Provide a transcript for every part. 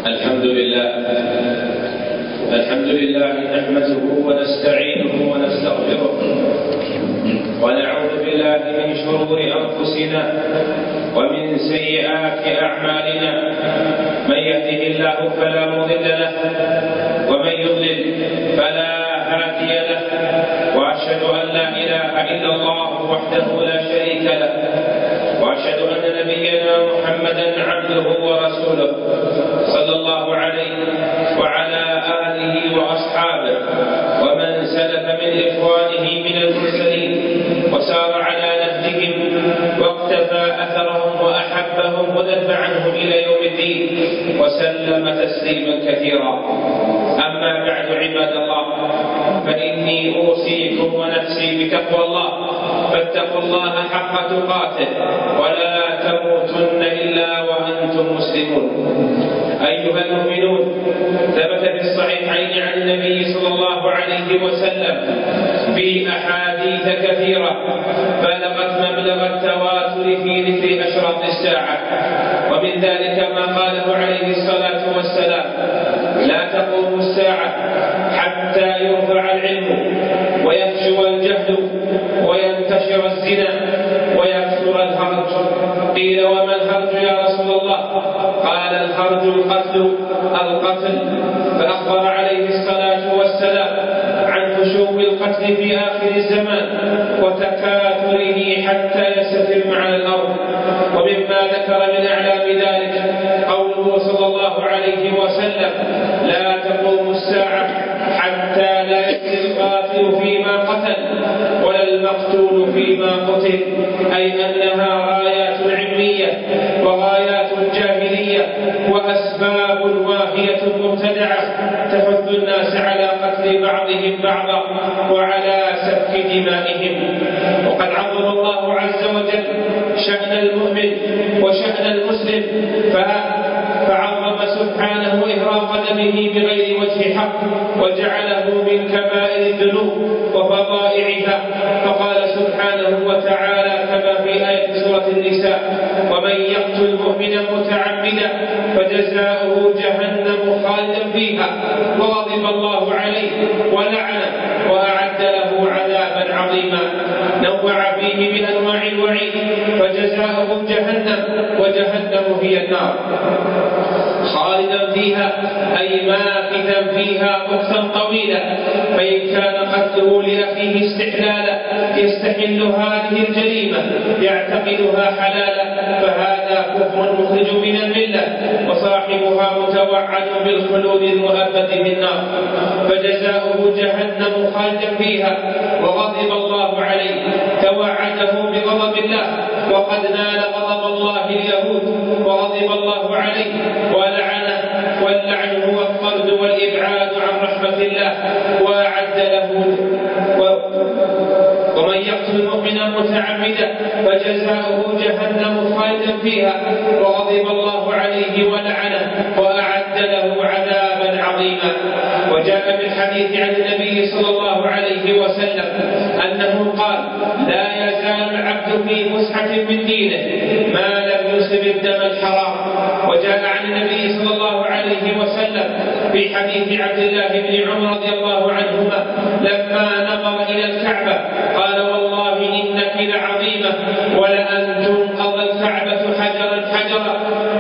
الحمد لله نحمده ونستعينه ونستغفره ونعوذ بالله من شرور أنفسنا ومن سيئات أعمالنا. من يهده الله فلا مضل له ومن يضلل فلا هادي له، وأشهد أن لا إله إلا الله وحده لا شريك له، وأشهد أن نبينا محمدا عبده ورسوله صلى الله عليه وعلى آله وأصحابه ومن سلك من إخوانه من المرسلين وسار على نهجهم واقتفى أثرهم وأحبهم ودفع عنهم إلى يوم الدين وسلم تسليما كثيرا. أما بعد، عباد الله، فإني أوصيكم ونفسي بتقوى الله، فاتقوا الله حق تقاته ولا تموتن إلا وأنتم مسلمون. أيها المؤمنون، ثبت في الصحيحين عن النبي صلى الله عليه وسلم في أحاديث كثيرة بلغت مبلغ التواتر في ذكر أشراط الساعة، ومن ذلك ما قاله عليه الصلاة والسلام: لا تقوم الساعة حتى يرفع العلم ويفشو الجهل وينتشر الزنا ويكثر الهرج. قيل: وما الهرج يا رسول الله؟ قال: الهرج القتل. فأخبر عليه الصلاة والسلام عن فشو القتل في آخر الزمان وتكاثره حتى يستتم على الأرض. ومما ذكر من أعلام ذلك قوله صلى الله عليه وسلم: لا تقوم الساعة حتى لا يجزي القاتل فيما قتل ولا المقتول فيما قتل، أي أنها رايات علمية وغايات جاهلية وأسباب واهية مبتدعة تحث الناس على قتل بعضهم بعضا وعلى سفك دمائهم. وقد عظم الله عز وجل شأن المؤمن وشأن المسلم، فعظم سبحانه إهراق دمه بغير وجه حق وجعله من كبائر الذنوب وفضائعها. فقال سبحانه وتعالى كما في آية سورة النساء: ومن يقتل مؤمنا متعمدا فجزاؤه جهنم خالدا فيها وغضب الله عليه ولعنه وأعد له عذابا عظيما. نوع فيه بأنواع الوعيد، فجزاؤه جهنم، وجهنم هي النار، خالدا فيها أي ماكثا فيها مكثا طويلا. فإن كان قتله لأخيه استحلالا يستحل هذه الجريمة يعتقدها حلالا فهذا كفر مخرج من الملة، وصاحبها متوعد بالخلود المؤبد في النار، فجزاؤه جهنم خالدا فيها وغضب الله عليه، توعده بغضب الله، وقد نال غضب الله اليهود وغضب الله عليه ولعنه، واللعن هو الطرد والإبعاد عن رحمة الله وأعد له. ومن يقتل مؤمنا متعمدا فجزاؤه جهنم خالدا فيها وغضب الله عليه ولعنه وأعد له عذابا عظيما. وجاء بالحديث عن النبي صلى الله عليه وسلم أنه قال: لا يزال العبد في فسحة من دينه ما لم يصب الدم الحرام. وجاء عن النبي صلى الله عليه وسلم في حديث عبد الله بن عمر رضي الله عنهما لما نظر إلى الكعبة قال: والله إنك لعظيمة، ولأن تنقض الكعبة حجرا حجرا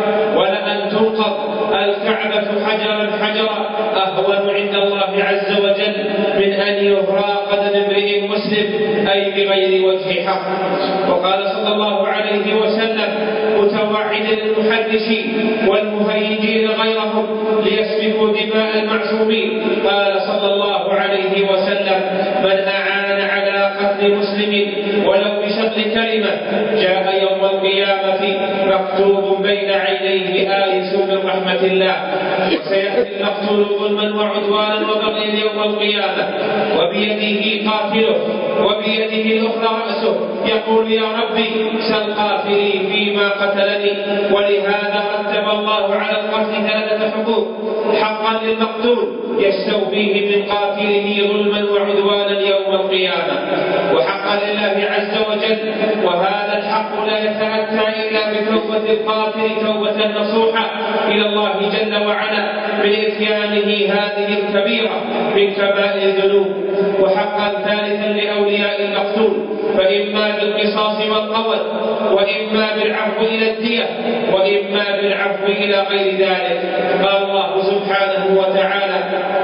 أهون عند الله عز وجل من أن يهراق دم امرئ مسلم، أي بغير وجه حق. وقال صلى الله عليه وسلم متوعدا للمحرشين والمهيجين غيرهم ليسفكوا دماء المعصومين، قال صلى الله عليه وسلم: من أعان على قتل مسلم ولو بشطر كلمة جاء يوم القيامة مكتوب بين عينيه آيس من رحمة الله. وسيأتي المقتول ظلما وعدوانا وبغيا يوم القيامة وبيده قاتله وبيده الأخرى رأسه يقول: يا ربي سل قاتلي فيما قتلني. ولهذا رتب الله على القتل 3 حقوق: حقا للمقتول يستوفيه من قاتله ظلما وعدوانا يوم القيامة، وحقا لله عز وجل، وهذا الحق لا يتأتى إلا بتوبة القاتل توبة نصوحة إلى الله جل وعلا من إتيانه هذه الكبيرة من كبائر الذنوب. وحقا ثالثا لأولياء المقتول، فإما بالقصاص والقود، وإما بالعفو إلى الدية، وإما بالعفو إلى غير ذلك. قال الله سبحانه وتعالى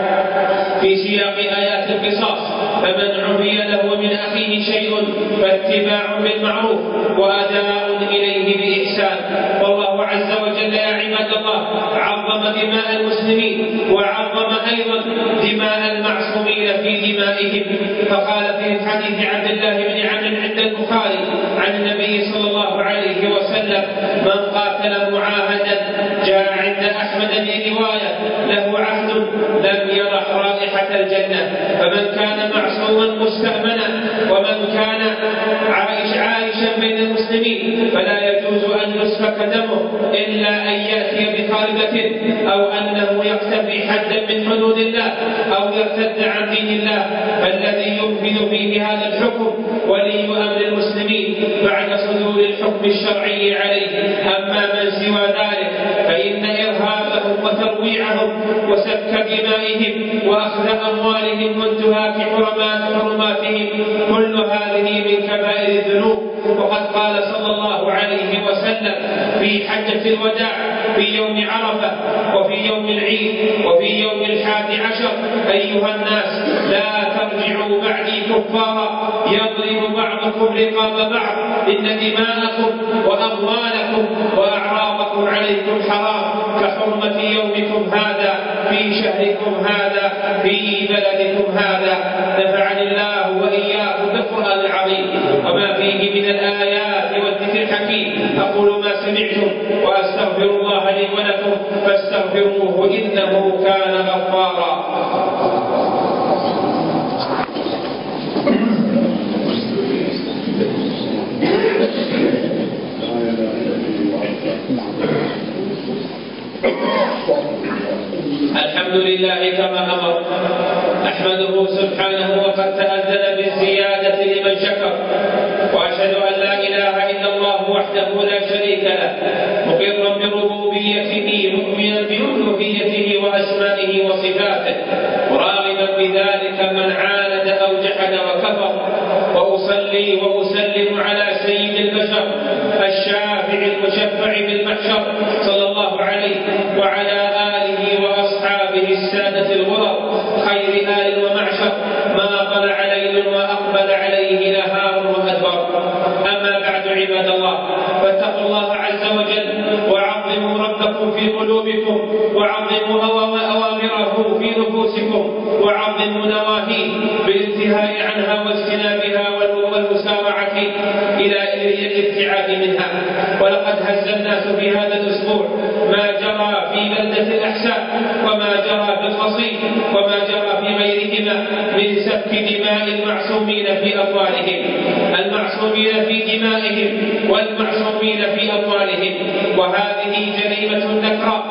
في سياق آيات القصاص: فمن عفي له من أخيه شيء فاتباع بالمعروف وأداء إليه بإحسان. والله عز وجل يا عباد الله عظم دماء المسلمين، وعظم أيضا دماء المعصومين في دمائهم، فقال في حديث عبد الله بن عمرو عند البخاري عن النبي صلى الله عليه وسلم: من قاتل معاهدا، جاء عند أحمد برواية: له عهد لم يرح رائحة الجنة. فمن كان معصوما مستأمنا، ومن كان عايشا بين المسلمين، فلا يجوز أن يسفك دمه إلا أن يأتي بخالدة، أو أنه يقتفي حدا من حدود الله، أو يرتد عن دين الله. فالذي ينفذ فيه هذا الحكم ولي أمر المسلمين بعد صدور الحكم الشرعي عليه. أما من سوى ذلك فإن إرهابهم وترويعهم وسفك دمائهم وأخذ أموالهم وانتهاك حرماتهم كل هذه من كبائر الذنوب. وقد قال صلى الله عليه وسلم في حجة الوداع في يوم عرفة وفي يوم العيد وفي يوم 11: أيها الناس، لا ترجعوا بعدي كفارا يضرب بعضكم رقاب بعض، إن دماءكم وأموالكم وأعراضكم عليكم حرام كحرمة يومكم هذا في شهركم هذا في بلدكم هذا. نفعني الله وإياكم بالقرآن العظيم وما فيه من الآيات والذكر الحكيم. أقول ما سمعتم وأستغفر الله لي ولكم فاستغفروه إنه كان غفارا. الحمد لله كما أمر، أحمده سبحانه وقد تأذن بالزيادة لمن شكر، وأشهد أن لا إله إلا الله وحده لا شريك له، مقرا بربوبيته مؤمنا بألوهيته وأسمائه وصفاته، راغبا بذلك من عاند أو جحد وكفر. وأصلي وأسلم على سيد البشر الشافع المشفع بالمحشر صلى الله عليه وعلى آله وأصحابه السادة الغرر خير آل ومعشر، ما طلع ليل وأقبل عليه نهار وأدبر. أما بعد عباد الله، فاتقوا الله عز وجل وعظموا ربكم في قلوبكم، وعظموا أوامره في نفوسكم، وعظموا نواهيه بالانتهاء عنها واجتنابها والمسارعة إلى الابتعاد منها. ولقد هز الناس في هذا الأسبوع ما جرى في بلدة الأحساء، وما جرى في القصيم، وما جرى في غيرهما من سفك دماء المعصومين في أموالهم، المعصومين في دمائهم والمعصومين في أموالهم. وهذه جريمة نكراء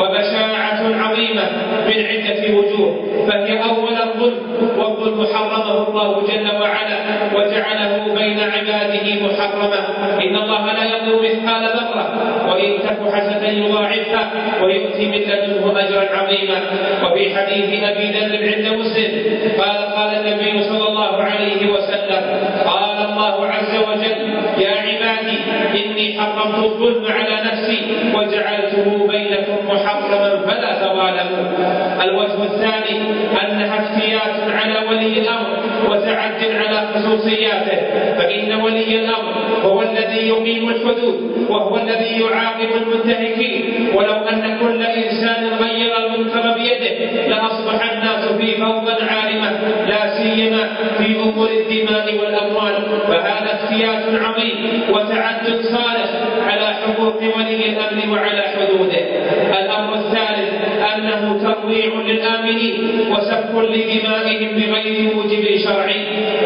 وبشاعة عظيمة من عدة وجوه. فهي أولا الظلم، والظلم حرمه الله جل وعلا وجعله بين عباده محرما. إن الله لا يظلم مثقال ذرة، وإن تك حسنة يضاعفها ويؤتي من لدنه أجرا عظيما. وفي حديث أبي ذر عند مسلم قال النبي صلى الله عليه وسلم: قال الله عز وجل: يا عبادي إني حرمت الظلم على نفسي وجعلته بينكم محرما فلا تظالموا. الوجه الثاني أنها افتيات على ولي الأمر وتعد على خصوصياته، فإن ولي الأمر هو الذي يقيم الحدود، وهو الذي يعاقب المنتهكين. ولو أن كل إنسان غير المنكر بيده لأصبح الناس في فوضى عارمة، لا سيما في أمور الدماء والأموال. فهذا افتيات عظيم وتعد صالح على حقوق ولي الأمر وعلى حدوده. الأمر الثالث أنه ترويع للآمنين وسفك لدمائهم بغير موجب شرعي،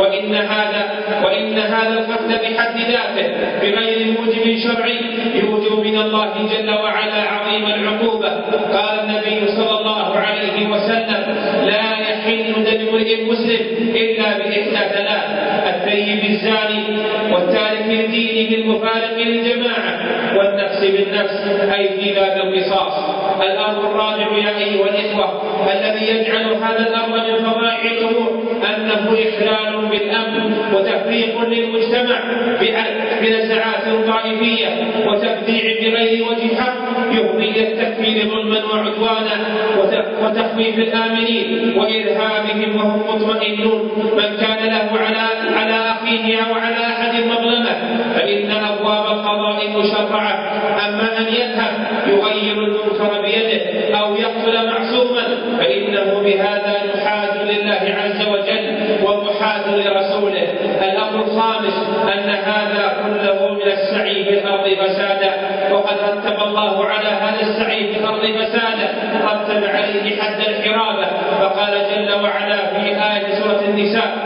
وإن هذا القتل بحد ذاته بغير موجب شرعي يوجب من الله جل وعلا عظيم العقوبة. قال النبي صلى الله عليه وسلم: لا يحل دم امرئ مسلم إلا بإحدى ثلاث: الثيب الزاني والتارك لدينه المفارق للجماعة والنفس بالنفس أي في باب القصاص. الأمر الرابع يا أيها الإخوة الذي يجعل هذا الأمر من فظائع الأمور أنه إخلال بالأمن وتفريق للمجتمع بنزعات طائفية وتبديع بغير وجه حق يفضي إلى التكفير ظلما وعدوانا وتخويف الآمنين وإرهابهم وهم مطمئنون. من كان له على أخيه أو على أحد مظلمة فإن أبواب القضاء مشرعة. أما أن يذهب يغير المنكر بيده أو يقتل معصوما فإنه بهذا يحاد لله عز وجل ومحاد لرسوله. الأمر الخامس أن هذا كله من السعي في الأرض فسادا، وقد رتب الله على هذا السعي في الأرض فسادا رتب عليه حد الحرابة. فقال جل وعلا في آية سورة النساء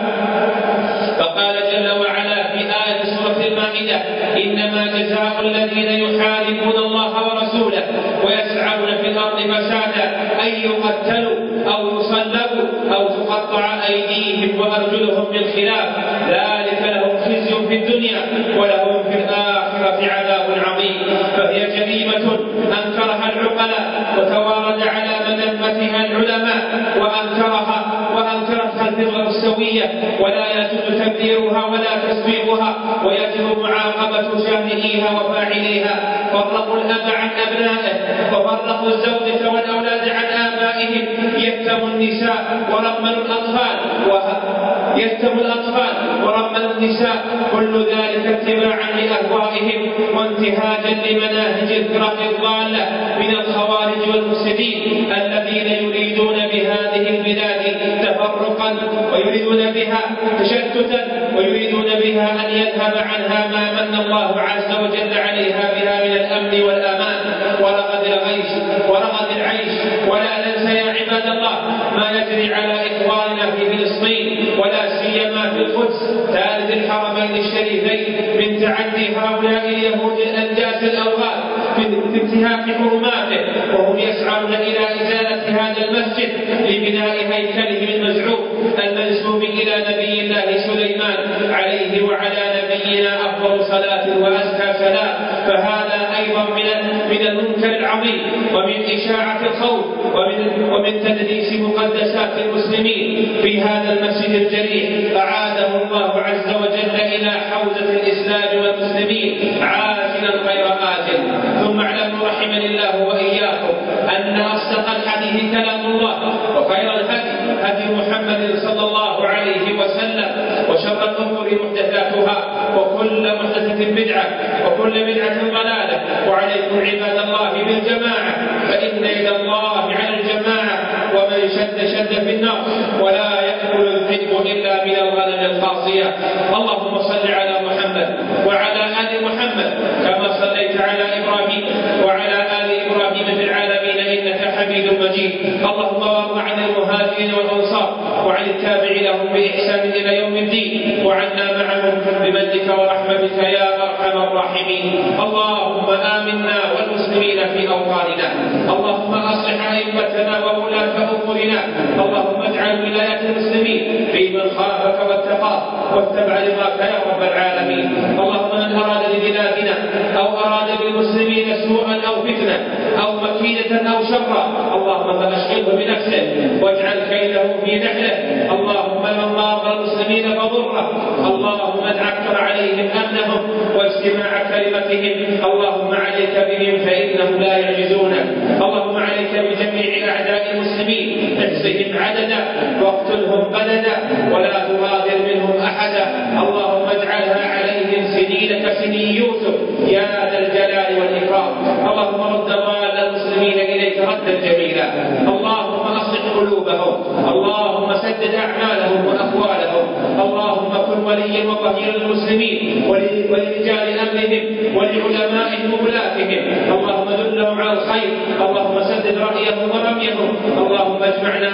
المائدة إنما جزاء الذين يحاربون الله ورسوله ويسعون في الأرض فسادا أن يقتلوا أو يصلبوا أو تقطع أيديهم وأرجلهم من خلاف ذلك لهم خزي في الدنيا ولهم في الآخرة عذاب عظيم. فهي جريمة أنكرها العقلاء وتوارد على مذمتها العلماء وأنكرتها الفطرة السوية ولا يجوز تبريرها ولا تسويقها ويجب معاقبة شاهديها وفاعليها. فرقوا الأب عن أبنائه وفرقوا الزوجة والأولاد عن آبائهم يتموا النساء ورملوا النساء كل ذلك اتباعا لأهوائهم وانتهاجا لمناهج الفرق الضالة من الخوارج والمفسدين الذين يريدون بهذه البلاد تفرقا ويريدون بها تشتتا ويريدون بها أن يذهب عنها ما من الله عز وجل عليها بها من الأمن والأمان ورغد العيش. ولا ننسى يا عباد الله ما يجري على إخواننا في فلسطين ولا سيما في القدس ثالث الحرمين الشريفين من تعدي هؤلاء اليهود الأنجاز الأوغاد في انتهاك حرماته، وهم يسعون إلى إزالة هذا المسجد لبناء هيكله المزعوم المنسوب إلى نبي الله سليمان عليه وعلى نبينا أفضل صلاة وأزكى سلام. فهذا أيضا من المنكر العظيم ومن إشاعة الخوف ومن تدنيس مقدسات المسلمين في هذا المسجد الجليل أعاده الله عز وجل إلى حوزة الإسلام والمسلمين عاجلا غير آجل. ثم اعلموا رحمني الله وإياكم أن أصدق الحديث كلام الله وخير الهدي هدي محمد صلى الله عليه وسلم وشر الأمور محدثاتها وكل محدثة بدعة وكل بدعة ضلالة. وعليكم عباد الله بالجماعة فإن يد الله على الجماعة ومن شد في النار ولا يأكل الذئب إلا من الغنم القاصية. اللهم صل على محمد وعلى آل محمد كما صليت على إبراهيم وعلى آل إبراهيم في العالمين إنك حميد مجيد. اللهم وارض عن المهاجرين والأنصار وعن التابعين لهم بإحسان إلى يوم الدين وعنا معهم بمنك ورحمتك يا أرحم الراحمين. اللهم آمنا والمسلمين في أوطاننا. اللهم أصلح أئمتنا وولاة أمورنا. اللهم اجعل ولاية المسلمين في من خافك واتقاك واتبع رضاك يا رب العالمين. اللهم من أراد ببلادنا أو أراد بالمسلمين سوءا أو فتنة أو مكيدة أو شرا اللهم فأشغله بنفسه واجعل كيده في نحله. اللهم من ضار المسلمين فضره. اللهم من عكر عليهم أمنهم واجتماع كلمتهم اللهم عليك بهم فإنهم لا يعجزونك. اللهم عليك بجميع أعداء المسلمين احصهم عددا واقتلهم بددا ولا تغادر منهم أحدا. اللهم اجعلها عليهم سنين كسني يوسف يا ذا الجلال والإكرام. اللهم رد ضال المسلمين إليك ردا جميلا. اللهم أصلح قلوبهم. اللهم سدد أعمالهم وأقوالهم. اللهم كن وليا وظهيرا للمسلمين ولرجال أمرهم ولعلمائهم وولاتهم. اللهم دلهم على الخير. اللهم سدد رأيهم ورميهم. اللهم اجمعنا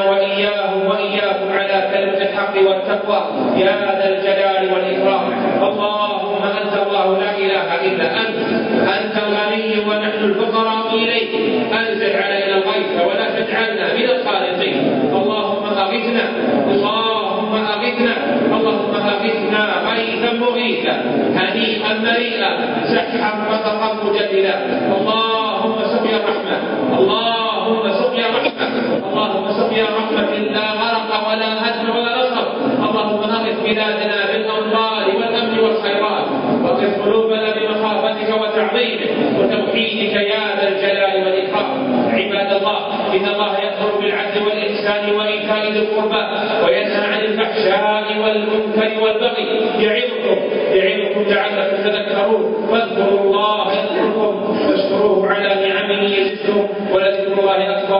وإياكم على كلمة الحق والتقوى يا ذا الجلال والإكرام. اللهم أنت الله لا إله إلا أنت الغني ونحن الفقراء إليك. أنزل علينا الغيث ولا تجعلنا من القانطين. اللهم أغثنا. اللهم اللهم أغثنا غيثا مغيثا هنيئا مريئا سحا رتقا مجدلا. اللهم سقيا رحمة، اللهم سقيا رحمة، اللهم سقيا رحمة لا غرق ولا هدم ولا نصب. اللهم أغث بلادنا بالأمطار والأمن والخيرات، واغث قلوبنا بمخافتك وتعظيمك وتوحيدك يا ذا الجلال والإكرام. عباد الله، إن الله يأمر بالعدل والإحسان وإيتاء ذي القربى وينهى عن الفحشاء والمنكر والبغي يعظكم لعلكم تذكرون. فاذكروا الله يذكركم واشكروه على نعمه يزدكم ولذكر الله أكبر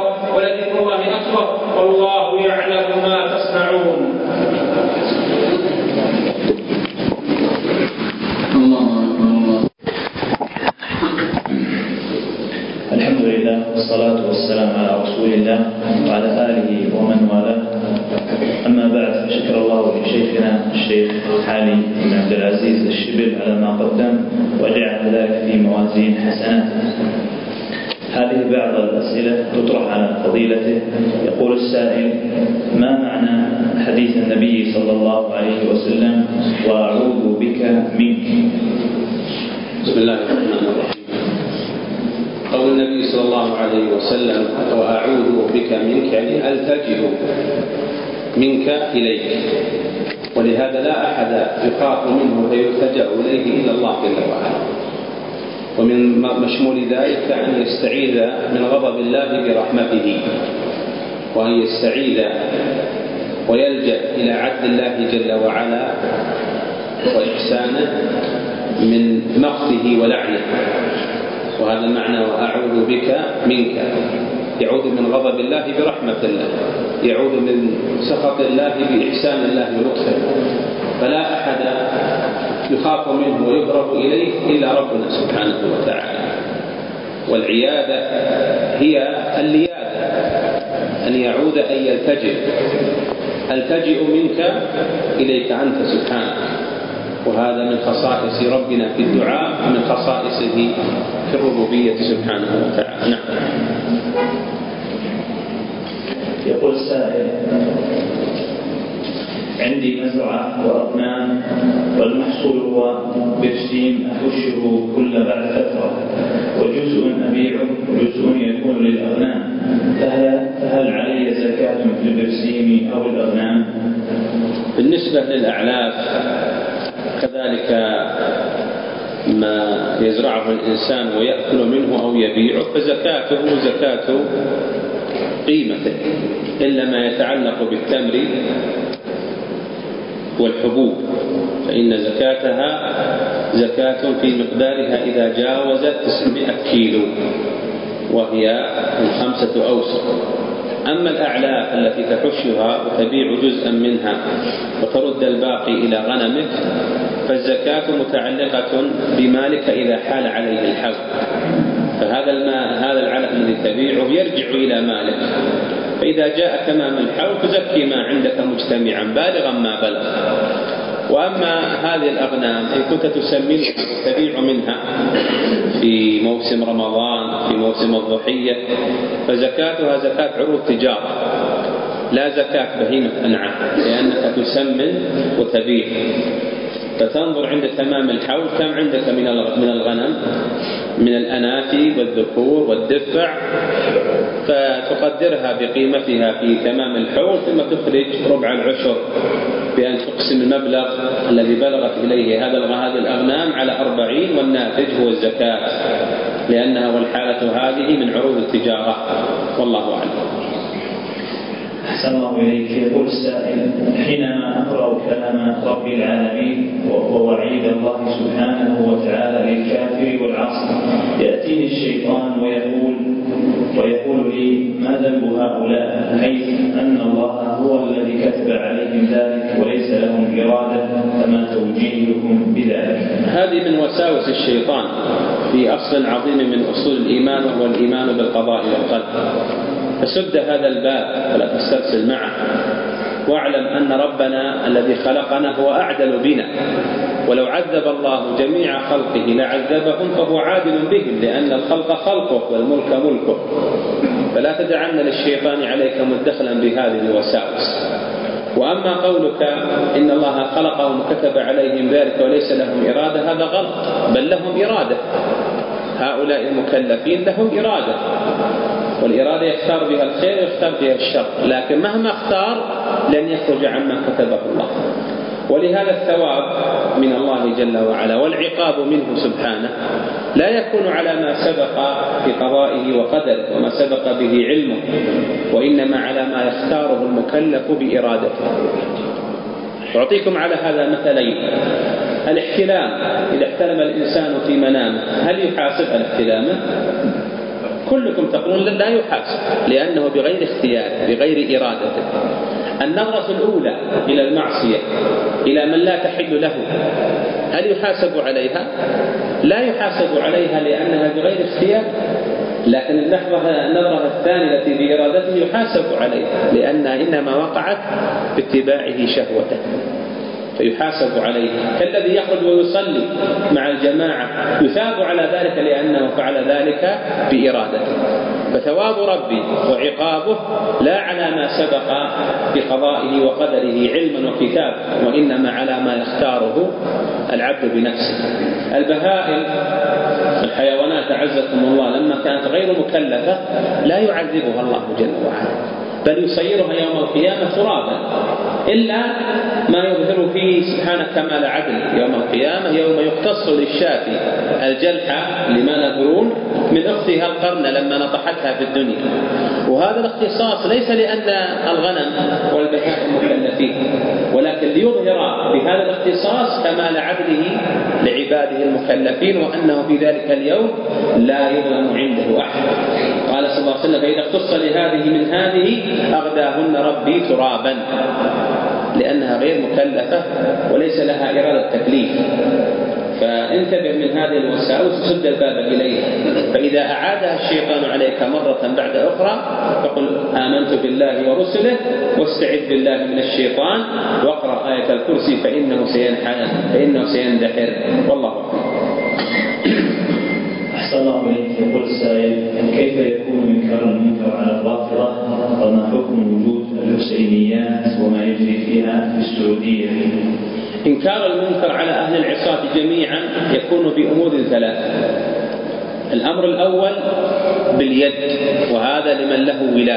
والله يعلم ما تصنعون. الحمد لله والصلاة والسلام على رسول الله وعلى آله ومن والاه. أما بعد، فشكر الله لشيخنا الشيخ علي بن عبد العزيز الشبل على ما قدم وجعل ذلك في موازين حسناته. هذه بعض الأسئلة تطرح على فضيلته. يقول السائل: ما معنى حديث النبي صلى الله عليه وسلم وأعوذ بك منك؟ بسم الله الرحمن الرحيم. قول النبي صلى الله عليه وسلم وأعوذ بك منك يعني ألتجئ منك إليك، ولهذا لا أحد يخاف منه فيلتجأ إليه إلا الله جل وعلا. ومن مشمول ذلك أن يستعيذ من غضب الله برحمته، وأن يستعيذ ويلجأ إلى عدل الله جل وعلا وإحسانه من مقته ولعنه. وهذا معنى وأعوذ بك منك. يعود من غضب الله برحمة الله، يعود من سخط الله بإحسان الله ولطفه. فلا أحد يخاف منه ويهرب إليه إلا ربنا سبحانه وتعالى. والعيادة هي الليادة، أن يعود أن يلتجئ. ألتجئ منك إليك أنت سبحانك، وهذا من خصائص ربنا في الدعاء ومن خصائصه في الربوبية سبحانه وتعالى. نعم. يقول السائل: عندي مزرعة وأغنام، والمحصول هو برسيم أحشه كل بعد فترة، وجزء أبيعه وجزء يكون للأغنام، فهل علي زكاة في البرسيم أو الأغنام؟ بالنسبة للأعلاف كذلك ما يزرعه الإنسان ويأكل منه أو يبيعه فزكاته زكاة قيمته، إلا ما يتعلق بالتمر والحبوب فإن زكاتها زكاة في مقدارها إذا جاوزت 900 كيلو، وهي 5 أوسق. أما الأعلاف التي تحشها وتبيع جزءا منها وترد الباقي إلى غنمك فالزكاة متعلقة بمالك إذا حال عليه الحول، فهذا العلف الذي تبيعه يرجع إلى مالك، فإذا جاء تمام الحول تزكي ما عندك مجتمعا بالغا ما بلغ. وأما هذه الأغنام إن كنت تسمنها وتبيع منها في موسم رمضان في موسم الضحية فزكاتها زكاة عروض تجارة لا زكاة بهيمة أنعام، لأنك تسمن وتبيع. فتنظر عند تمام الحول كم عندك من الغنم من الأناثي والذكور والدفع، فتقدرها بقيمتها في تمام الحول، ثم تخرج ربع العشر بأن تقسم المبلغ الذي بلغت إليه هذه الأغنام على 40، والناتج هو الزكاة، لأنها والحالة هذه من عروض التجارة. والله أعلم. أحسن الله إليك. يقول السائل: حينما أقرأ كلام رب العالمين ووعيد الله سبحانه وتعالى للكافر والعاصي يأتيني الشيطان ويقول لي: ما ذنب هؤلاء، حيث أن الله هو الذي كتب عليهم ذلك وليس لهم إرادة، فما توجيهكم بذلك؟ هذه من وساوس الشيطان في أصل عظيم من أصول الإيمان، وهو الإيمان بالقضاء والقدر. فسد هذا الباب ولا تسترسل معه، واعلم أن ربنا الذي خلقنا هو أعدل بنا، ولو عذب الله جميع خلقه لعذبهم فهو عادل بهم، لأن الخلق خلقه والملك ملكه. فلا تدعن للشيطان عليك مدخلا بهذه الوساوس، وأما قولك إن الله خلقهم وكتب عليهم ذلك وليس لهم إرادة، هذا غلط، بل لهم إرادة. هؤلاء المكلفين لهم إرادة، والإرادة يختار بها الخير ويختار بها الشر، لكن مهما اختار لن يخرج عما كتبه الله. ولهذا الثواب من الله جل وعلا والعقاب منه سبحانه لا يكون على ما سبق في قضائه وقدره وما سبق به علمه، وإنما على ما يختاره المكلف بإرادته. أعطيكم على هذا مثلين. الاحتلام، إذا احتلم الإنسان في منامه هل يحاسب على احتلامه؟ كلكم تقولون لا يحاسب، لأنه بغير اختيار بغير إرادته. النظرة الأولى إلى المعصية إلى من لا تحل له هل يحاسب عليها؟ لا يحاسب عليها لأنها بغير اختيار، لكن النظرة الثانية التي بإرادته يحاسب عليها لأنها إنما وقعت باتباعه شهوته فيحاسب عليها، كالذي يخرج ويصلي مع الجماعة يثاب على ذلك لأنه فعل ذلك بإرادته. فثواب ربي وعقابه لا على ما سبق بقضائه وقدره علما وكتابا، وإنما على ما يختاره العبد بنفسه. البهائم الحيوانات أعزكم الله لما كانت غير مكلفة لا يعذبها الله جل وعلا، بل يصيرها يوم القيامة ترابا، إلا ما يظهر فيه سبحانه كمال عدل يوم القيامة، يوم يقتص للشاة الجلحة لما نذرون من أختها القرن لما نطحتها في الدنيا. وهذا الاختصاص ليس لأن الغنم والبهائم مكلفين، ولكن ليظهر بهذا الاختصاص كمال عدله لعباده المكلفين، وأنه في ذلك اليوم لا يظلم عنده أحد. قال صلى الله عليه وسلم: فإذا اختص لهذه من هذه أغداهن ربي ترابا، لأنها غير مكلفة وليس لها إرادة تكليف. فانتبه من هذه الوساوس وسد الباب إليها، فإذا أعادها الشيطان عليك مرة بعد أخرى فقل آمنت بالله ورسله واستعذ بالله من الشيطان واقرأ آية الكرسي فإنه سيندحر. والله أعلم. أحسن الله إليك. يقول السائل: كيف يكون إنكار المنكر على الرافضة، وما حكم وجود الحسينيات وما يجري فيها في السعودية؟ إنكار المنكر على أهل العصاة جميعا يكون بأمور ثلاثة. الأمر الأول باليد، وهذا لمن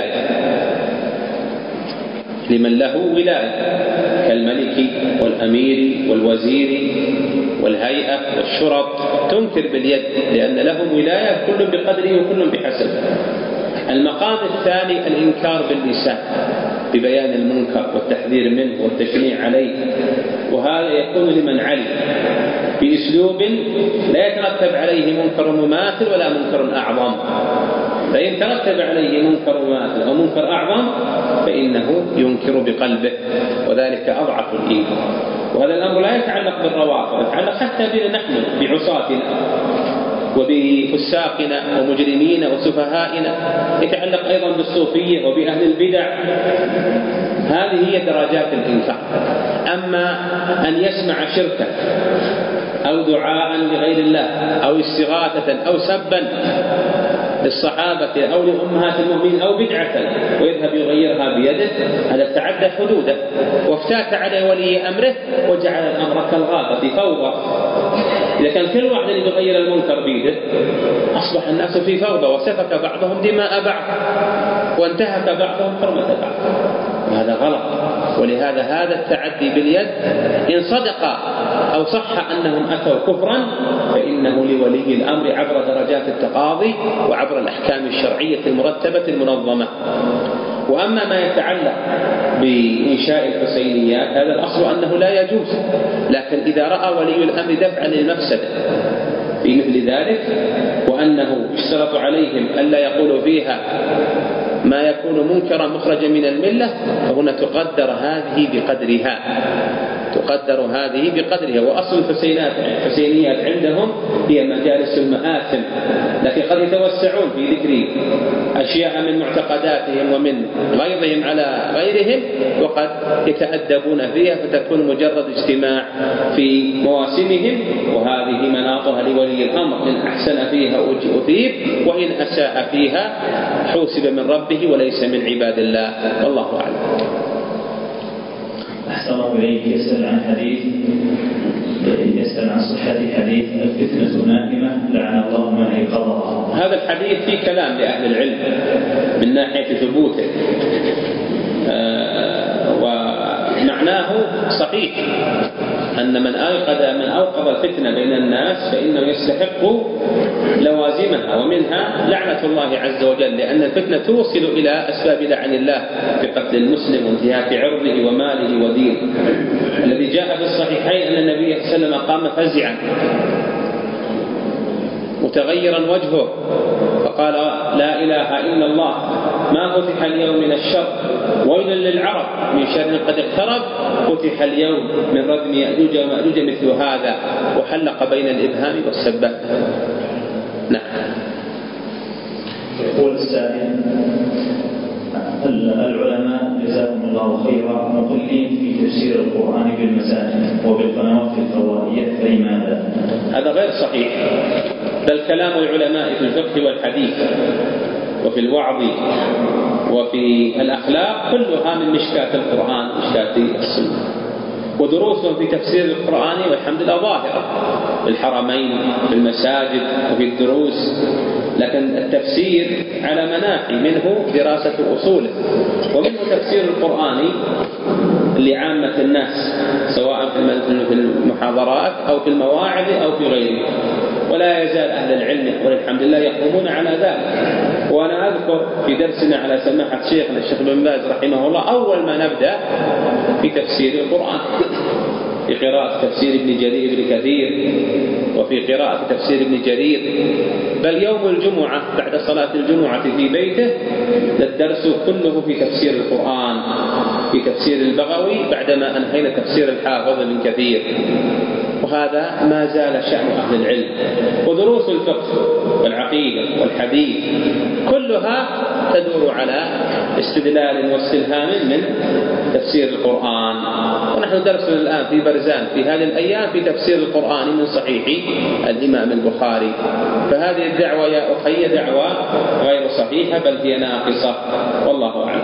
له ولاية كالملك والأمير والوزير والهيئة والشرط، تنكر باليد لأن لهم ولاية كل بقدره وكل بحسب. المقام الثاني الإنكار باللسان ببيان المنكر والتحذير منه والتشنيع عليه، وهذا يكون لمن علم بأسلوب لا يترتب عليه منكر مماثل ولا منكر أعظم. فإن ترتب عليه منكر مماثل أو منكر أعظم فإنه ينكر بقلبه، وذلك أضعف الإيمان. وهذا الأمر لا يتعلق بالروافض، يتعلق حتى بنا نحن بعصاتنا وبفساقنا ومجرمين وسفهائنا، يتعلق أيضا بالصوفية وبأهل البدع. هذه هي درجات الإنكار. أما أن يسمع شركا أو دعاء لغير الله أو استغاثة أو سبا للصحابة أو لأمهات المؤمنين أو بدعة ويذهب يغيرها بيده، هذا تعدى حدوده وافتات عليه ولي أمره وجعل الأمر كالغابة فوضى. إذا كان كل واحد يغير المنكر بيده أصبح الناس في فوضى، وسفك بعضهم دماء بعض وانتهك بعضهم حرمة بعض، وهذا غلط. ولهذا هذا التعدي باليد إن صدق أو صح أنهم أتوا كفرا فإنه لولي الأمر عبر درجات التقاضي وعبر الأحكام الشرعية المرتبة المنظمة. وأما ما يتعلق بإنشاء الحسينيات هذا الأصل أنه لا يجوز، لكن إذا رأى ولي الأمر دفعا للمفسدة في مثل ذلك وأنه يشترط عليهم ألا يقولوا فيها ما يكون منكرا مخرجا من الملة، فهنا تقدر هذه بقدرها. وأصل الحسينيات عندهم هي مجالس المآثم، لكن قد يتوسعون في ذكر أشياء من معتقداتهم ومن غيظهم على غيرهم، وقد يتأدبون فيها فتكون مجرد اجتماع في مواسمهم، وهذه مناطها لولي الأمر، إن أحسن فيها أثيب وإن أساء فيها حوسب من ربه وليس من عباد الله. والله أعلم. أحسن إليك يسأل عن صحة حديث الفتنة نائمة لعن الله من أيقظها. هذا الحديث فيه كلام لأهل العلم من ناحية ثبوته، ومعناه صحيح أن من أوقظ الفتنة بين الناس فإنه يستحق لوازمها، ومنها لعنة الله عز وجل، لأن الفتنة توصل إلى أسباب لعن الله بقتل المسلم وانتهاك عرضه وماله ودينه. الذي جاء في الصحيحين أن النبي صلى الله عليه وسلم قام فزعا متغيرا وجهه فقال لا إله إلا الله ما فتح اليوم من الشر ويل للعرب من شر قد اقترب فتح اليوم من ردم يأجوج ومأجوج مثل هذا وحلق بين الإبهام والسبابة. نعم. يقول السائل: العلماء جزاهم الله خيرا مقلين في تفسير القرآن بالمساجد وبالقنوات الفضائية، فلماذا؟ هذا غير صحيح، بل كلام العلماء في الفقه والحديث وفي الوعظ وفي الأخلاق كلها من مشكاة القرآن ومشكاة السنة، ودروسهم في تفسير القرآن والحمد لله ظاهرة في الحرمين في المساجد وفي الدروس، لكن التفسير على مناحي، منه دراسة أصوله، ومنه تفسير القرآن لعامة الناس سواء في المحاضرات أو في المواعظ أو في غيره، ولا يزال أهل العلم والحمد لله يقومون على ذلك. وأنا أذكر في درسنا على سماحة شيخنا الشيخ بن باز رحمه الله أول ما نبدأ في تفسير القرآن في قراءة تفسير ابن جرير بن كثير وفي قراءة تفسير ابن جرير، بل يوم الجمعة بعد صلاة الجمعة في بيته الدرس كله في تفسير القرآن في تفسير البغوي بعدما أنهينا تفسير الحافظ بن كثير. وهذا ما زال شأن أهل العلم. ودروس الفقه والعقيدة والحديث كلها تدور على استدلال واستلهام من تفسير القرآن. ونحن درسنا الآن في برزان في هذه الأيام في تفسير القرآن من صحيح الإمام البخاري. فهذه الدعوة يا أخي دعوة غير صحيحة بل هي ناقصة، والله أعلم.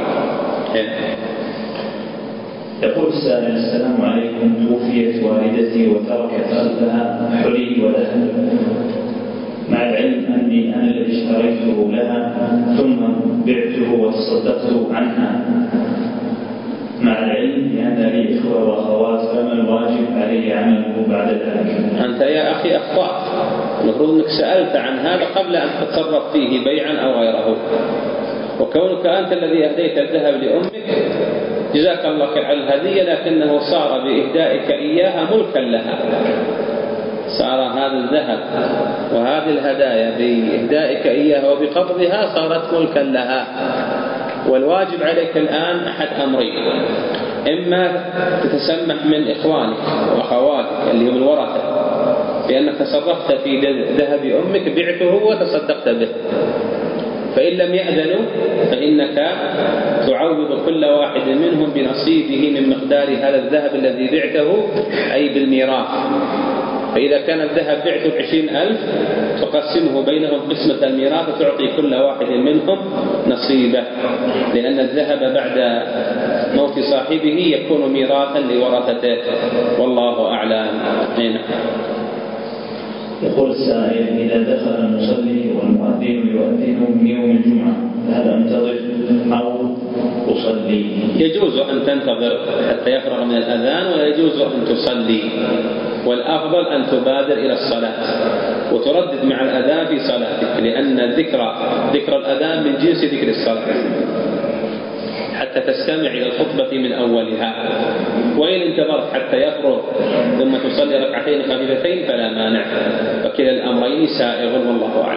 يقول السائل: السلام عليكم، توفيت والدتي وتركت خلفها حلي وذهب، مع العلم أني أنا الذي اشتريته لها ثم بعته وتصدقت عنها، مع العلم بأن لي إخوة وأخوات، فما الواجب علي عمله بعد ذلك؟ أنت يا أخي أخطأت، المفروض أنك سألت عن هذا قبل أن تتصرف فيه بيعا أو غيره. وكونك أنت الذي أهديت الذهب لأمك جزاك الله خير على الهدية، لكنه صار بإهدائك إياها ملكا لها، صار هذا الذهب وهذه الهدايا بإهدائك إياها وبقبضها صارت ملكا لها. والواجب عليك الآن أحد أمرين: إما تتسمح من إخوانك وأخواتك اللي هم الورثة لأنك تصرفت في ذهب أمك بعته وتصدقت به، فإن لم يأذنوا فإنك تعوض كل واحد منهم بنصيبه من مقدار هذا الذهب الذي بعته، أي بالميراث. فإذا كان الذهب بعته ب20,000 تقسمه بينهم قسمة الميراث وتعطي كل واحد منهم نصيبه، لأن الذهب بعد موت صاحبه يكون ميراثا لورثته، والله أعلم. يقول السائل: إذا دخل المصلي والمؤذن يؤذن من يوم الجمعة فهل أنتظر أو أصلي؟ يجوز أن تنتظر حتى يفرغ من الأذان، ويجوز أن تصلي، والأفضل أن تبادر إلى الصلاة وتردد مع الأذان في صلاتك، لأن ذكر الأذان من جنس ذكر الصلاة حتى تستمع إلى الخطبة من أولها. وإن انتظرت حتى يفرغ ثم تصلي ركعتين خفيفتين فلا مانع، وكلا الأمرين سائغ، والله أعلم.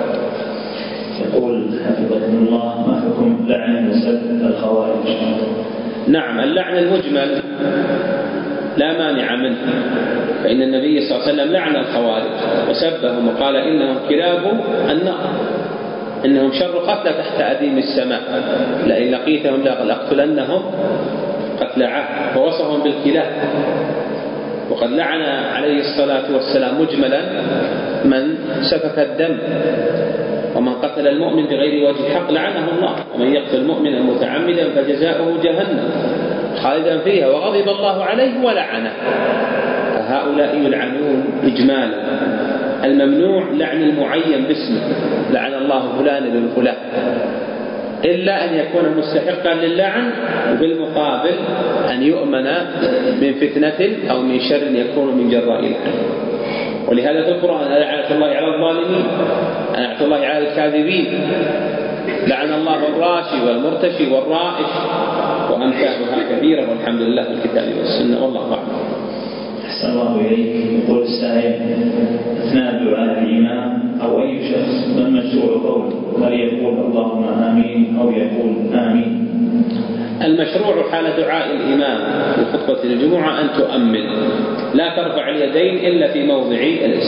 يقول حفظكم الله: ما حكم لعن وسب الخوارج؟ نعم، اللعن المجمل لا مانع منه، فإن النبي صلى الله عليه وسلم لعن الخوارج وسبهم وقال إنهم كلاب النار، إنهم شر قتلى تحت أديم السماء، لئن لقيتهم لأقتلنهم قتل عهد، ووصفهم بالكلاب. وقد لعن عليه الصلاة والسلام مجملا من سفك الدم ومن قتل المؤمن بغير وجه حق لعنه الله، ومن يقتل مؤمنا متعمدا فجزاؤه جهنم خالدا فيها وغضب الله عليه ولعنه، فهؤلاء يلعنون إجمالا. الممنوع لعن المعين باسمه، لعن الله فلان بن فلان، إلا أن يكون مستحقا للعن، وبالمقابل أن يؤمن من فتنة أو من شر يكون من جراء العن. ولهذا في القرآن لعنة الله على الظالمين، لعنة الله على الكاذبين، لعن الله الراشي والمرتشي والرائش وأمثالها كثيرة، والحمد لله في الكتاب والسنة، والله أعلم. أحسن الله إليك. يقول السائل: أثناء دعاء الإمام أو أي شخص ما المشروع قوله؟ هل يقول اللهم آمين أو يقول آمين؟ المشروع حال دعاء الإمام في خطبة الجمعة أن تؤمن، لا ترفع اليدين إلا في موضع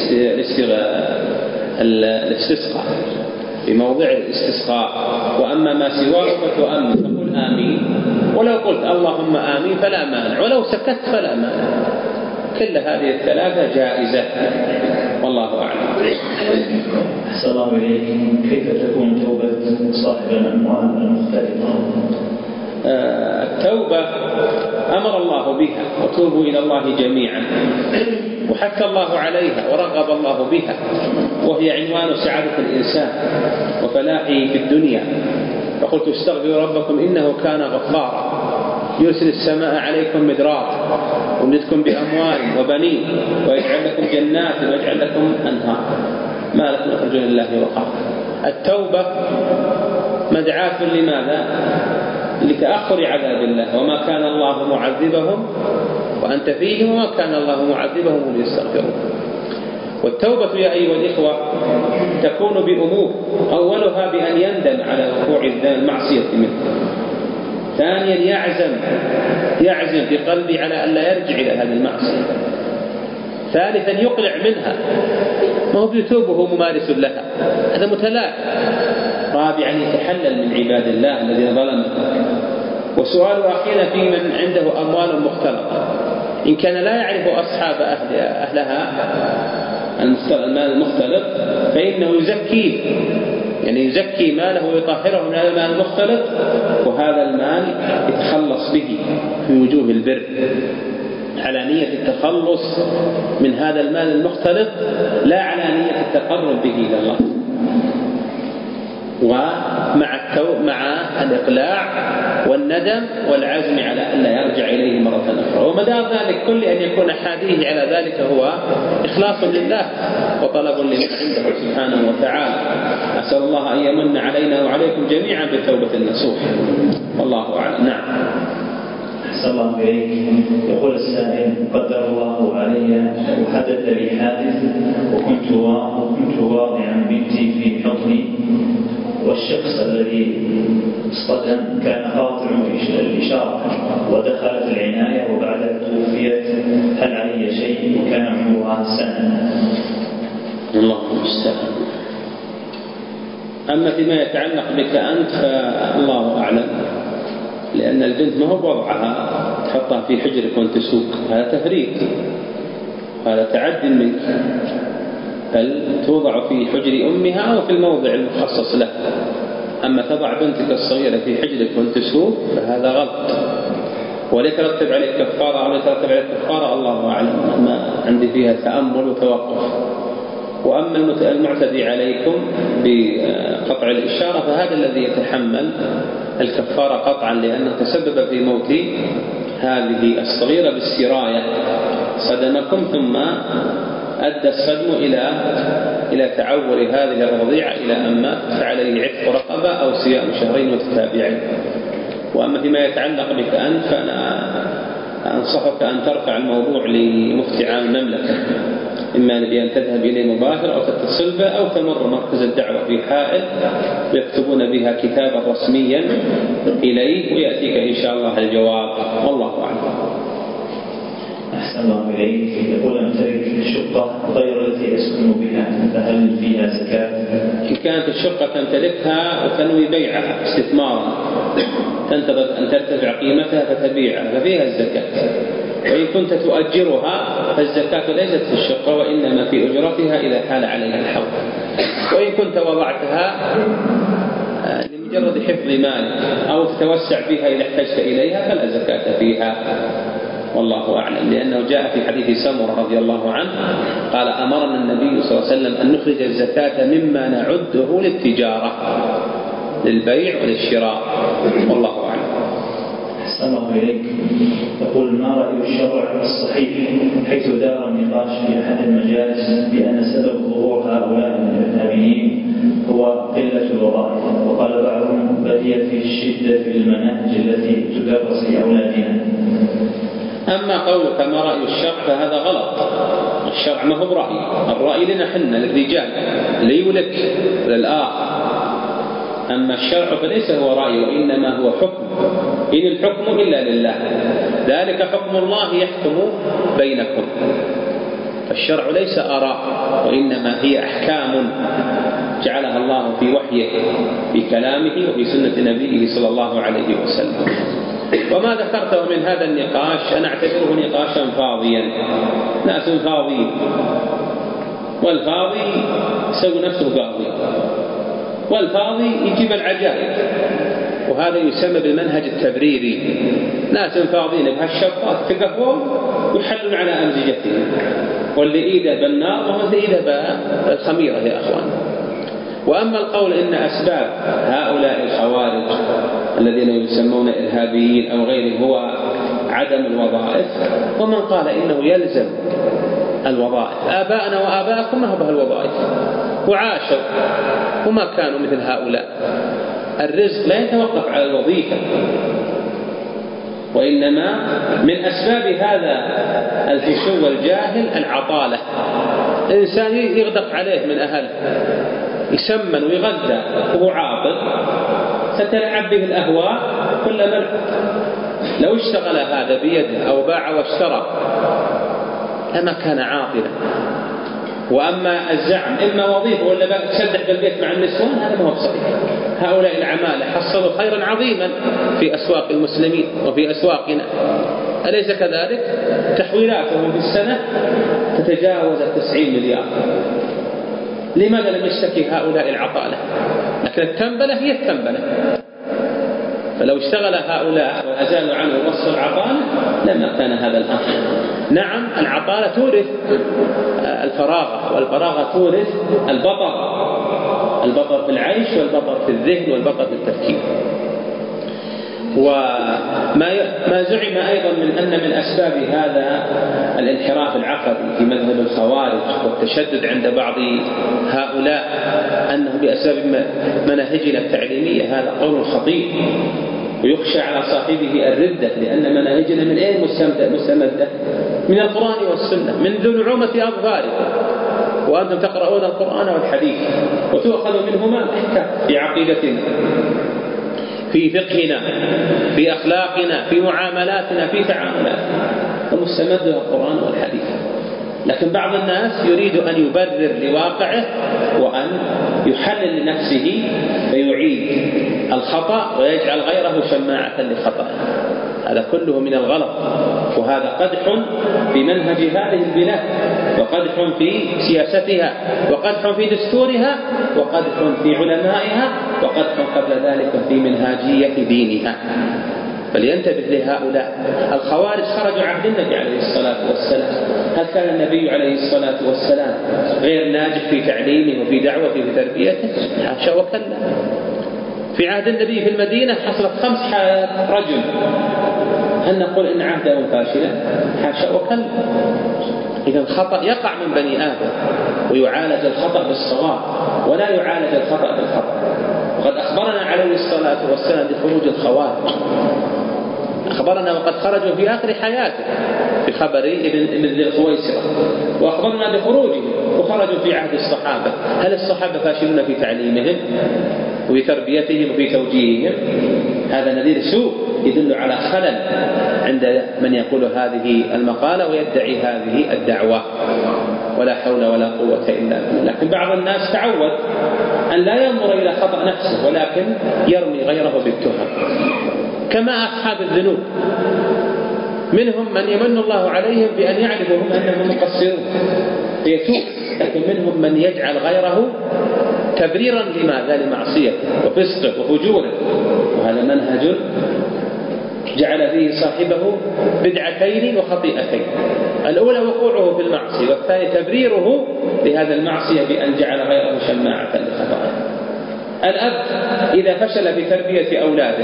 الاستسقاء، في موضع الاستسقاء، وأما ما سواه فتؤمن، تقول آمين، ولو قلت اللهم آمين فلا مانع، ولو سكت فلا مانع، كل هذه الثلاثة جائزة، والله أعلم. أحسن الله إليك. كيف تكون توبة صاحب الأموال المختلطة؟ التوبة أمر الله بها، وتوبوا إلى الله جميعا، وحث الله عليها ورغب الله بها، وهي عنوان سعادة الإنسان وفلاحه في الدنيا. فقلت استغفروا ربكم إنه كان غفارا يرسل السماء عليكم مدرارا ويمددكم بأموال وبنين ويجعل لكم جنات ويجعل لكم أنهار ما لكم ترجون الله وقارا. التوبة مدعاة لماذا؟ لتأخر عذاب الله، وما كان الله معذبهم وأنت فيهم وما كان الله معذبهم وهم يستغفرون. والتوبة يا أيها الإخوة تكون بأمور، أولها بأن يندم على وقوع المعصية منه، ثانيا يعزم في قلبه على أن لا يرجع إلى هذه المعصية، ثالثا يقلع منها، ما هو بيتوب وهو ممارس لها، هذا متلاعب، رابعا يتحلل من عباد الله الذين ظلموا. وسؤال أخيرا في من عنده أموال مختلطة، إن كان لا يعرف أصحاب أهلها المال المختلط فإنه يزكيه، يعني يزكي ماله ويطهره من هذا المال المختلط، وهذا المال يتخلص به في وجوه البر على نية التخلص من هذا المال المختلط، لا على نية التقرب به إلى الله، ومع الإقلاع والندم والعزم على أن لا يرجع إليه مرة أخرى. ومدار ذلك كل أن يكون حاديه على ذلك هو إخلاص لله وطلب لمن عنده سبحانه وتعالى. أسأل الله أن يمن علينا وعليكم جميعا بالتوبة النصوح، والله أعلم. نعم. أحسن الله إليك. يقول السائل: قدر الله علي وحدث لي حادث وكنت واضعا بنتي في حضني، والشخص الذي اصطدم كان قاطع الإشارة ودخلت العناية وبعدها توفيت، هل علي شيء؟ وكان عمرها سنة. الله المستعان. أما فيما يتعلق بك أنت فالله أعلم، لأن البنت ما هو بوضعها تحطها في حجرك وانت سوق، هذا تفريط، هذا تعد منك، بل توضع في حجر أمها أو في الموضع المخصص له. أما تضع بنتك الصغيرة في حجرك وانت سوق فهذا غلط، وليترتب عليك كفارة أو يترتب عليك كفارة الله أعلم، ما عندي فيها تأمل وتوقف. وأما المعتدي عليكم بقطع الإشارة فهذا الذي يتحمل الكفارة قطعا، لأنه تسبب في موت هذه الصغيرة بالسراية، صدمكم ثم أدى الصدم إلى تعور هذه الرضيعة إلى أن مات، فعليه عتق رقبة أو صيام شهرين متتابعين. وأما فيما يتعلق بك أنت فأنا أنصحك أن ترفع الموضوع لمفتي عام المملكة، إما بأن تذهب إليه مباشر أو تتصل به أو تمر مركز الدعوة في حائل ويكتبون بها كتابا رسميا إليه ويأتيك إن شاء الله الجواب، والله أعلم. أحسن الله إليك. يقول: أمتلك الشقة غير التي أسكن بها، فهل فيها زكاة؟ إن كانت الشقة تمتلكها وتنوي بيعها استثمارا، تنتظر أن ترتفع قيمتها فتبيعها ففيها الزكاة. وإن كنت تؤجرها فالزكاة ليست في الشقة وإنما في أجرتها إذا حال عليها الحول. وإن كنت وضعتها مجرد حفظ مال أو تتوسع فيها إذا احتجت إليها فلا زكاة فيها، والله أعلم. لأنه جاء في حديث سمرة رضي الله عنه قال أمرنا النبي صلى الله عليه وسلم أن نخرج الزكاة مما نعده للتجارة، للبيع وللشراء، والله أعلم. أحسن الله إليك. يقول: ما رأي الشرع الصحيح حيث دار النقاش في أحد المجالس بأن سبب ظهور هؤلاء المتهاونين هو قلة الوظائف، وقال بعضهم بل هي في الشدة في المناهج التي تدرس لأولادنا. أما قولك ما رأي الشرع فهذا غلط. الشرع ما هو برأي، الرأي لنا حنا للرجال لي ولك للآخر. أما الشرع فليس هو رأي وإنما هو حكم، إن الحكم إلا لله، ذلك حكم الله يحكم بينكم. فالشرع ليس آراء وإنما هي أحكام جعلها الله في وحيه في كلامه وفي سنة نبيه صلى الله عليه وسلم. وما ذكرته من هذا النقاش أنا أعتبره نقاشا فاضيا، ناس فاضيين، والفاضي يسوي نفسه قاضي، والفاضي يجيب العجائب، وهذا يسمى بالمنهج التبريري. ناس فاضيين بهالشفاط تقهوهم يحلون على أمزجتهم، واللي إيده بالنار وهو إيده بالخميرة يا أخوان. وأما القول إن أسباب هؤلاء الخوارج الذين يسمون إرهابيين أو غيرهم هو عدم الوظائف، ومن قال إنه يلزم الوظائف، آباءنا وآباءكم ما هو بهالوظائف وعاشوا وما كانوا مثل هؤلاء. الرزق لا يتوقف على الوظيفة، وإنما من أسباب هذا الفشو والجاهل العطالة. الإنسان يغدق عليه من أهله، يسمن ويغذى وهو عاطل، ستلعب به الأهواء كل ملعب. لو اشتغل هذا بيده أو باع واشترى لما كان عاطلا. وأما الزعم إما وظيفة ولا تسدح بالبيت مع النسوان، هذا ما هو صحيح. هؤلاء العمالة حصلوا خيرا عظيما في أسواق المسلمين وفي أسواقنا، أليس كذلك؟ تحويلاتهم في السنة تتجاوز 90 مليار. لماذا لم يشتكي هؤلاء العطالة؟ لكن التنبلة هي التنبلة. فلو اشتغل هؤلاء وأزالوا عنه وصف العطالة لما كان هذا الأمر. نعم، العطالة تورث الفراغة، والفراغة تورث البطر في العيش والبطر في الذهن والبطر في التفكير. وما زعم أيضا من أسباب هذا الانحراف العقدي في مذهب الخوارج والتشدد عند بعض هؤلاء أنه بأسباب مناهجنا التعليمية، هذا قول خطير ويخشى على صاحبه الردة، لأن مناهجنا من أين مستمدة؟ من القرآن والسنة، من نعومة أظفاركم وأنتم تقرؤون القرآن والحديث، وتؤخذ منهما الأحكام في عقيدتنا، في فقهنا، في أخلاقنا، في معاملاتنا، في تعاملاتنا، ومستمدها القرآن والحديث. لكن بعض الناس يريد أن يبرر لواقعه وأن يحلل لنفسه فيعيد الخطأ ويجعل غيره شماعة لخطأ. هذا كله من الغلط، وهذا قدح في منهج هذه البلاد، وقدح في سياستها، وقدح في دستورها، وقدح في علمائها، وقدح قبل ذلك في منهاجية دينها. فلينتبه لهؤلاء. الخوارج خرجوا عهد النبي عليه الصلاة والسلام. هل كان النبي عليه الصلاة والسلام غير ناجح في تعليمه وفي دعوته وفي تربيته؟ حاشا وكلا. في عهد النبي في المدينة حصلت 5 حالات رجل، هل نقول إن عهده فاشلا؟ حاشا وكلا. إذا الخطأ يقع من بني آدم، ويعالج الخطأ بالصواب ولا يعالج الخطأ بالخطأ. وقد أخبرنا عليه الصلاة والسلام بخروج الخوارج، أخبرنا وقد خرجوا في آخر حياته في خبر ابن ذي الخويسرة، وأخبرنا بخروجهم وخرجوا في عهد الصحابة. هل الصحابة فاشلون في تعليمهم وفي تربيتهم وفي توجيههم؟ هذا نذير سوء يدل على خلل عند من يقول هذه المقالة ويدعي هذه الدعوة. ولا حول ولا قوة إلا بالله. لكن بعض الناس تعود أن لا ينظر إلى خطأ نفسه، ولكن يرمي غيره بالتهم، كما أصحاب الذنوب. منهم من يمن الله عليهم بأن يعرفوا هم أنهم مقصرون فيتوب، لكن منهم من يجعل غيره تبريرا لماذا؟ لمعصيته وفسقه وفجوره. وهذا منهج جعل فيه صاحبه بدعتين وخطيئتين: الأولى وقوعه في المعصية، والثاني تبريره لهذا المعصية بأن جعل غيره شماعة لخطأه. الأب إذا فشل في تربية أولاده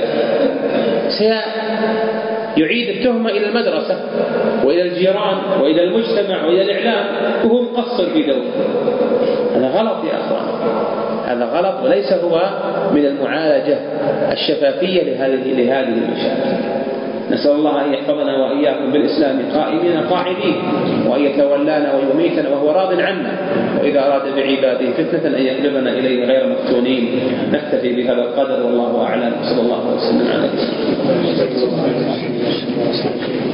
سيعيد التهمة إلى المدرسة وإلى الجيران وإلى المجتمع وإلى الإعلام وهو مقصر في دوره. هذا غلط يا أخوان، هذا غلط وليس هو من المعالجة الشفافية لهذه المشاكل. نسأل الله أن يحفظنا وإياكم بالإسلام قائمين قاعدين، وأن يتولانا ويميتنا وهو راض عنا، وإذا أراد بعباده فتنة أن يقلبنا إليه غير مفتونين. نكتفي بهذا القدر والله أعلم. صلى الله عليه وسلم على